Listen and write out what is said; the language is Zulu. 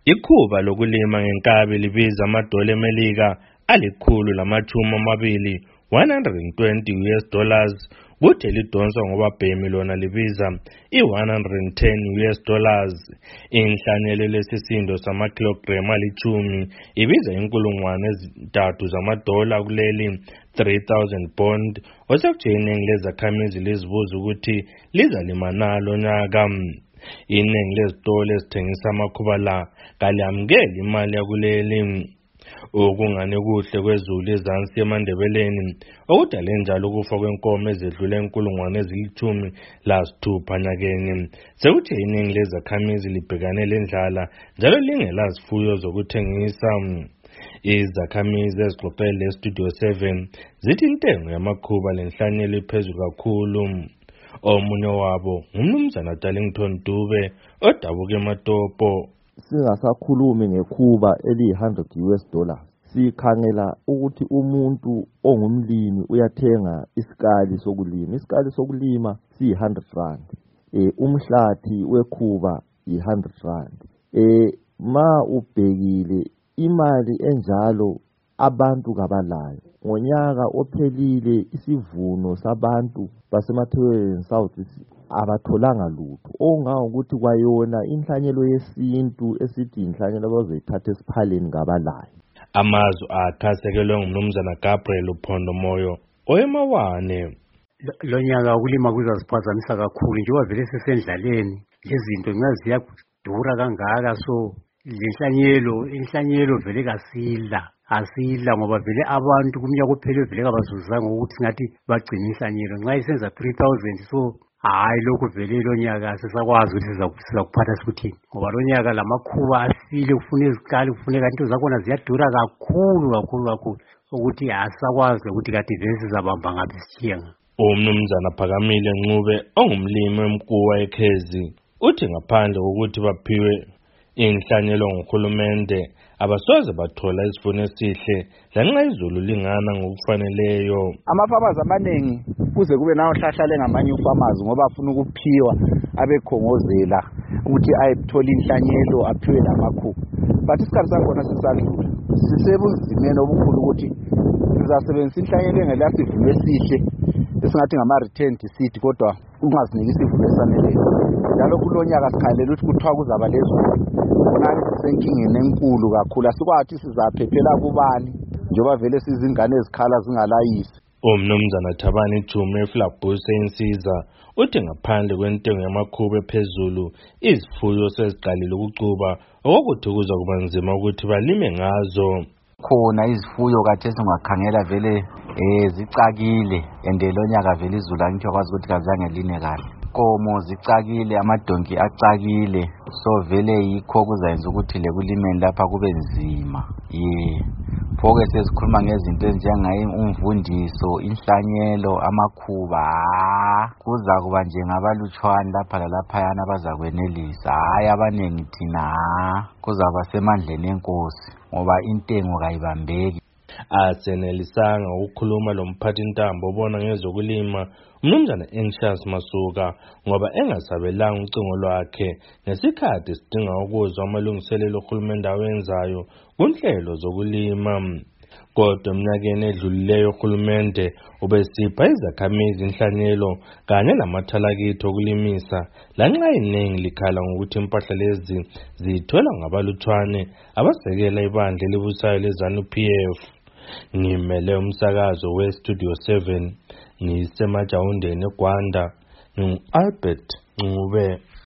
Ikhuba lokulima ngenkabi libiza amadola eMelika $120, $120, kuthi lidonswa ngobabhemi lona libiza $110. Inhlanyelo lesisindo samakhilogramu ali-10 ibiza $3,000 kuleli 3,000 bond. Osekujeni lezakhamizi lizibuza ukuthi lizalima nalo nyaka. Iningi lezitolo ezithengisa amakhuba la kalamukeli imali yakuleli. Okungane kuhle kwezulu ezansi eMandebeleni okudale njalo ukufa kwenkomo ezedlule 16,000 nyakeni. Sekuthi iningi lezakhamizi libhekane lendlala njalo lingelazifuyo zokuthengisa. Izakhamizi ezixoxele leStudio 7 zithi intengo yamakhuba lenhlanyelo iphezulu kakhulu. Omunye wabo ngumnumzana Darlington Dube odabuka eMatopo. Singasakhulumi ngekhuba eli-$100, sikhangela ukuthi umuntu ongumlimi uyathenga isikali sokulima. Isikali sokulima siyi-R100. Umhlathi wekhuba yi-R100. Ma ubhekile imali enjalo abantu kabalayo. Ngonyaka ophelile isivuno sabantu basemathebeleni South abatholanga lutho. Ongangokuthi kwayona inhlanyelo yesintu esithi inhlanyelo abazoyithatha esiphaleni kabalayo. Amazwi akhasekelwe ngumnumzana Gabriel Uphondomoyo oyeMawane. Lo nyaka ukulima kuzasiphazamisa kakhulu njengoba vele sesendlaleni lezinto nxa ziyadura kangaka, so inhlanyelo vele asila ngoba vele abantu kumnyaka ophele vele kabazuzanga ukuthi ngathi bagcina inhlanyelo nxa isenza 3,000. So hayi lokhu vele lo nyaka sesakwazi ukuthi sizakuphatha sikuthini ngoba lo nyaka lamakhuba asile, kufuna izikali, kufuneka into zakhona ziyadura kakhulu ukuthi asisakwazi ukuthi kade vele sizabamba ngaphi sithiyenga. Umnumzana Phakamile Ncube ongumlimi wemkuwa eKhezi uthi ngaphandle kokuthi baphiwe inhlanyelo nguhulumende abasoze bathola isivuno esihle lanxa izulu lingana ngokufaneleyo. Ama-farmers amaningi kuze kube nawo hlahlale ngamanye farmers ngoba afuna ukuphiwa abekhongozela ukuthi ayethola inhlanyelo aphiwe namakhuba. But isikhathi sakhona sisadlula, sisebunzimeni obukhulu ukuthi sizasebenzisa inhlanyelo engelasivuno esihle esingathi ngama-return seed kodwa ungaziniki isivuno esaneleyo. Njalo kulonyaka sikhalela ukuthi kuthiwa kuzaba lezulu khonani sisenkingeni enkulu kakhulu. Asikwathi sizaphephela kubani njengoba vele sizingane ezikhala zingalayisi. Umnumzana Thabani Jume eFlabuse eNsiza uthi ngaphandle kwentengo yamakhuba ephezulu izifuyo seziqalile ukucuba okuthi kuza kuba nzima ukuthi balime ngazo. Khona izifuyo kade singakhangela vele zicakile ende lo nyaka vele izulu angithi akwazi ukuthi kazange line kahle. Inkomo zicakile, amadonki acakile, so vele yikho kuzayenza ukuthi lekulimeni lapha kube nzima. Phoke sesikhuluma ngezinto ezinjengayo umvundiso, inhlanyelo, amakhuba. Kuza kuba nje ngabalutshwana lapha lalaphayana abazakwenelisa. Hayi abaningi thina kuzaba semandleni enkosi ngoba intengo kayibambeki. Asenelisanga ukukhuluma lomphathintambo obona ngezokulima umnumzana Anxious Masuka ngoba engasabelanga ucingo lwakhe ngesikhathi sidinga ukuzwa amalungiselelo ohulumende awenzayo kunhlelo zokulima. Kodwa eminyakeni edlulileyo uhulumende ubesipha izakhamizi inhlanyelo kanye namathalakitho okulimisa lanxa iningi likhala ngokuthi impahla lezi zithola ngabalutshwane abasekela ibandla elibusayo leZANU-PF. Ngimele umsakazo weStudio 7 ngisemajawundeni eGwanda, ngingu-Albert Ncube.